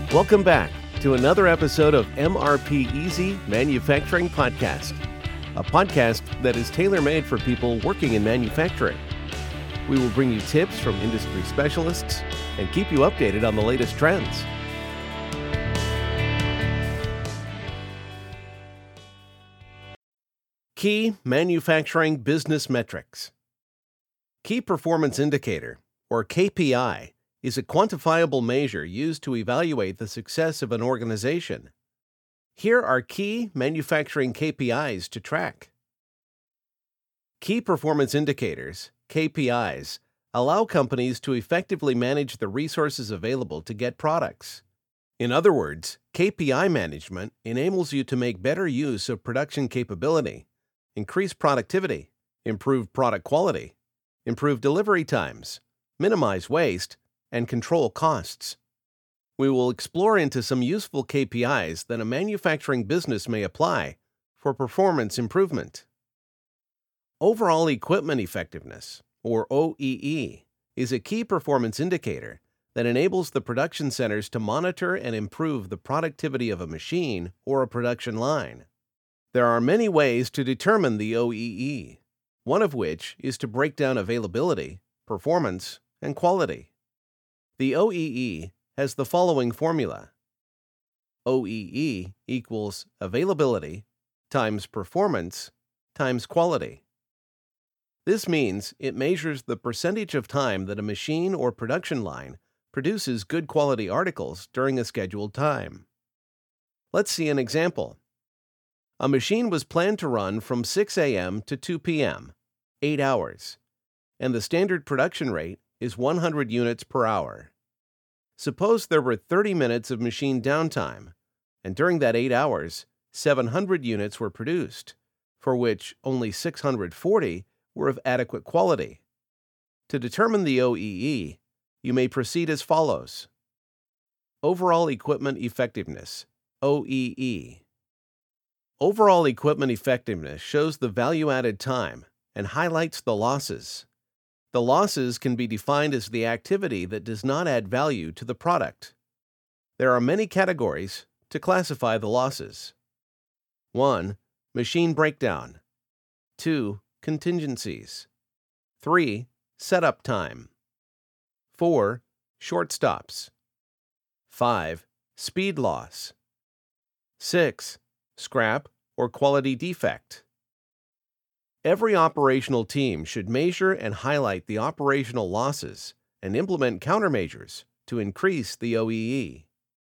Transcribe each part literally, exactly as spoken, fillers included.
Welcome back to another episode of M R P Easy Manufacturing Podcast, a podcast that is tailor-made for people working in manufacturing. We will bring you tips from industry specialists and keep you updated on the latest trends. Key Manufacturing Business Metrics. Key Performance Indicator, or K P I, is a quantifiable measure used to evaluate the success of an organization. Here are key manufacturing K P Is to track. Key Performance Indicators, K P Is, allow companies to effectively manage the resources available to get products. In other words, K P I management enables you to make better use of production capability, increase productivity, improve product quality, improve delivery times, minimize waste, and control costs. We will explore into some useful K P Is that a manufacturing business may apply for performance improvement. Overall Equipment Effectiveness, or O E E, is a key performance indicator that enables the production centers to monitor and improve the productivity of a machine or a production line. There are many ways to determine the O E E, one of which is to break down availability, performance, and quality. The O E E has the following formula. O E E equals availability times performance times quality. This means it measures the percentage of time that a machine or production line produces good quality articles during a scheduled time. Let's see an example. A machine was planned to run from six a.m. to two p.m., eight hours, and the standard production rate is one hundred units per hour. Suppose there were thirty minutes of machine downtime, and during that eight hours, seven hundred units were produced, for which only six hundred forty were of adequate quality. To determine the O E E, you may proceed as follows. Overall Equipment Effectiveness, O E E. Overall equipment effectiveness shows the value-added time and highlights the losses. The losses can be defined as the activity that does not add value to the product. There are many categories to classify the losses. one. Machine breakdown. two. Contingencies. three. Setup time. four. Short stops. five. Speed loss. six. Scrap or quality defect. Every operational team should measure and highlight the operational losses and implement countermeasures to increase the O E E.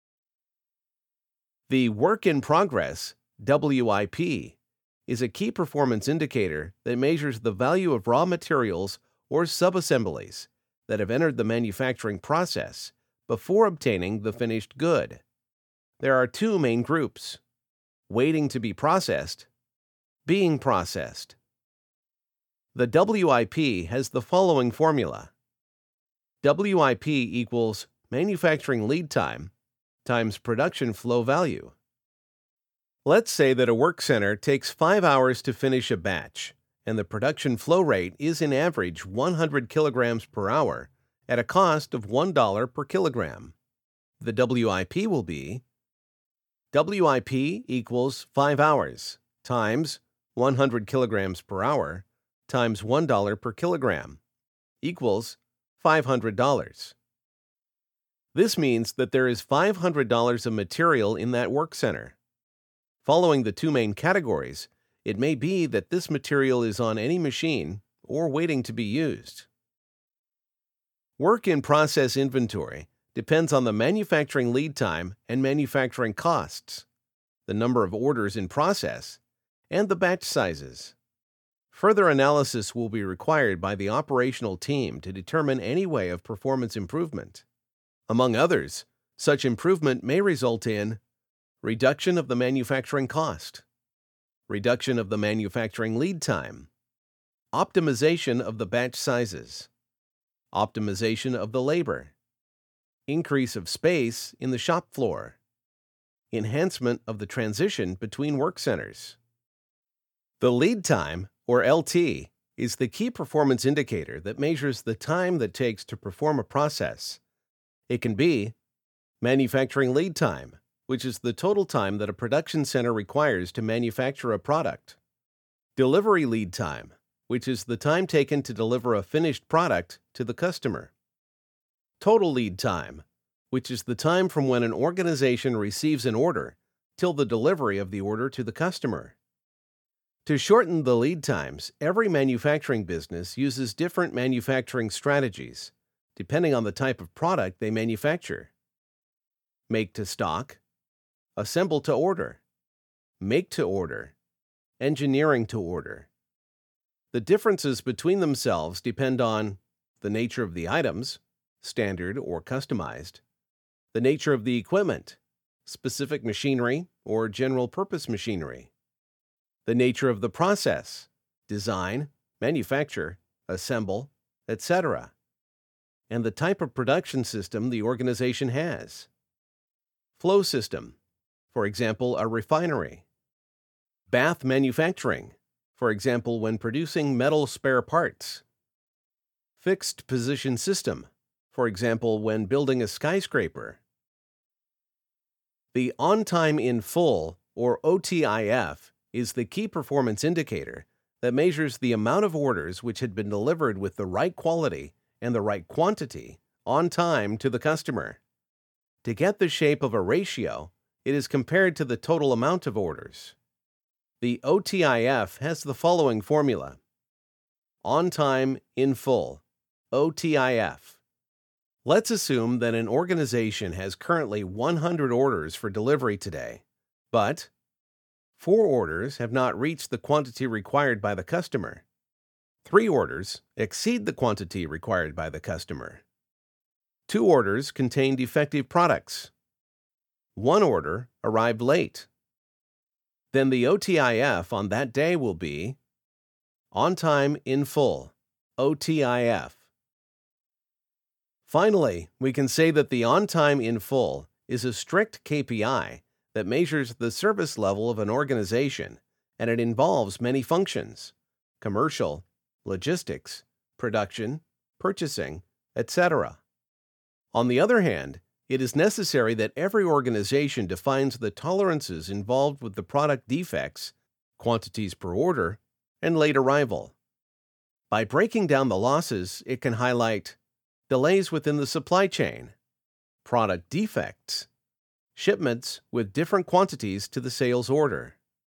The Work in Progress, W I P, is a key performance indicator that measures the value of raw materials or subassemblies that have entered the manufacturing process before obtaining the finished good. There are two main groups: waiting to be processed, being processed. The W I P has the following formula. W I P equals manufacturing lead time times production flow value. Let's say that a work center takes five hours to finish a batch, and the production flow rate is in average one hundred kilograms per hour at a cost of one dollar per kilogram. The W I P will be W I P equals five hours times one hundred kilograms per hour times one dollar per kilogram equals five hundred dollars. This means that there is five hundred dollars of material in that work center. Following the two main categories, it may be that this material is on any machine or waiting to be used. Work in process inventory depends on the manufacturing lead time and manufacturing costs, the number of orders in process, and the batch sizes. Further analysis will be required by the operational team to determine any way of performance improvement. Among others, such improvement may result in reduction of the manufacturing cost, reduction of the manufacturing lead time, optimization of the batch sizes, optimization of the labor, increase of space in the shop floor, enhancement of the transition between work centers. The lead time, or L T, is the key performance indicator that measures the time that takes to perform a process. It can be Manufacturing lead time, which is the total time that a production center requires to manufacture a product. Delivery lead time, which is the time taken to deliver a finished product to the customer. Total lead time, which is the time from when an organization receives an order till the delivery of the order to the customer. To shorten the lead times, every manufacturing business uses different manufacturing strategies, depending on the type of product they manufacture. Make to stock, assemble to order, make to order, engineering to order. The differences between themselves depend on the nature of the items, standard or customized, the nature of the equipment, specific machinery or general-purpose machinery, the nature of the process, design, manufacture, assemble, et cetera, and the type of production system the organization has. Flow system, for example, a refinery. Bath manufacturing, for example, when producing metal spare parts. Fixed position system, for example, when building a skyscraper. The on-time in full, or O T I F, is the key performance indicator that measures the amount of orders which had been delivered with the right quality and the right quantity on time to the customer. To get the shape of a ratio, it is compared to the total amount of orders. The O T I F has the following formula. On time in full, O T I F. Let's assume that an organization has currently one hundred orders for delivery today, but four orders have not reached the quantity required by the customer. Three orders exceed the quantity required by the customer. Two orders contain defective products. One order arrived late. Then the O T I F on that day will be on time in full, O T I F. Finally, we can say that the on time in full is a strict K P I that measures the service level of an organization, and it involves many functions: commercial, logistics, production, purchasing, et cetera. On the other hand, it is necessary that every organization defines the tolerances involved with the product defects, quantities per order, and late arrival. By breaking down the losses, it can highlight delays within the supply chain, product defects, shipments with different quantities to the sales order.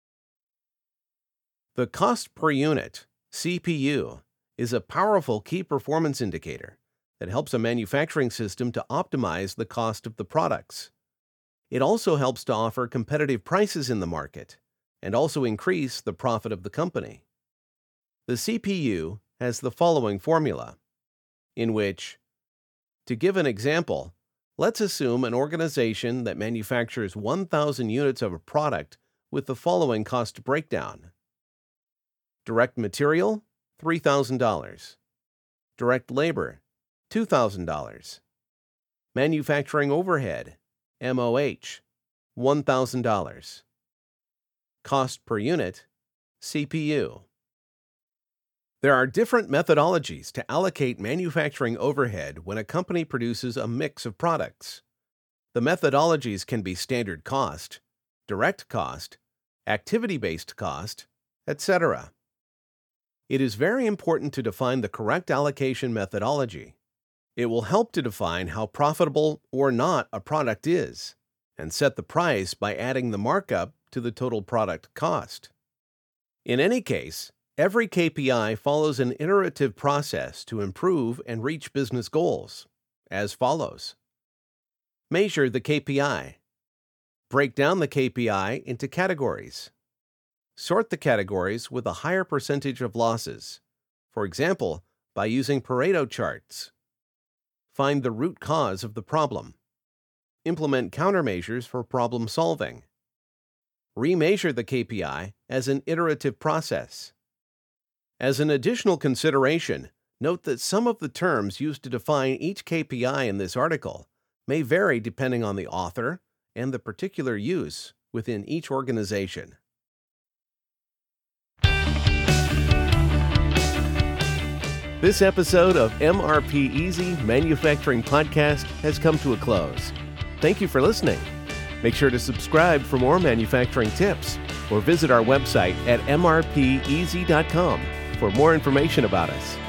The cost per unit, C P U, is a powerful key performance indicator that helps a manufacturing system to optimize the cost of the products. It also helps to offer competitive prices in the market and also increase the profit of the company. The C P U has the following formula, in which, to give an example, let's assume an organization that manufactures one thousand units of a product with the following cost breakdown. Direct material, three thousand dollars. Direct labor, two thousand dollars. Manufacturing overhead, M O H, one thousand dollars. Cost per unit, C P U. There are different methodologies to allocate manufacturing overhead when a company produces a mix of products. The methodologies can be standard cost, direct cost, activity-based cost, et cetera. It is very important to define the correct allocation methodology. It will help to define how profitable or not a product is, and set the price by adding the markup to the total product cost. In any case, every K P I follows an iterative process to improve and reach business goals, as follows. Measure the K P I. Break down the K P I into categories. Sort the categories with a higher percentage of losses, for example, by using Pareto charts. Find the root cause of the problem. Implement countermeasures for problem solving. Remeasure the K P I as an iterative process. As an additional consideration, note that some of the terms used to define each K P I in this article may vary depending on the author and the particular use within each organization. This episode of M R P Easy Manufacturing Podcast has come to a close. Thank you for listening. Make sure to subscribe for more manufacturing tips or visit our website at m r p easy dot com for more information about us.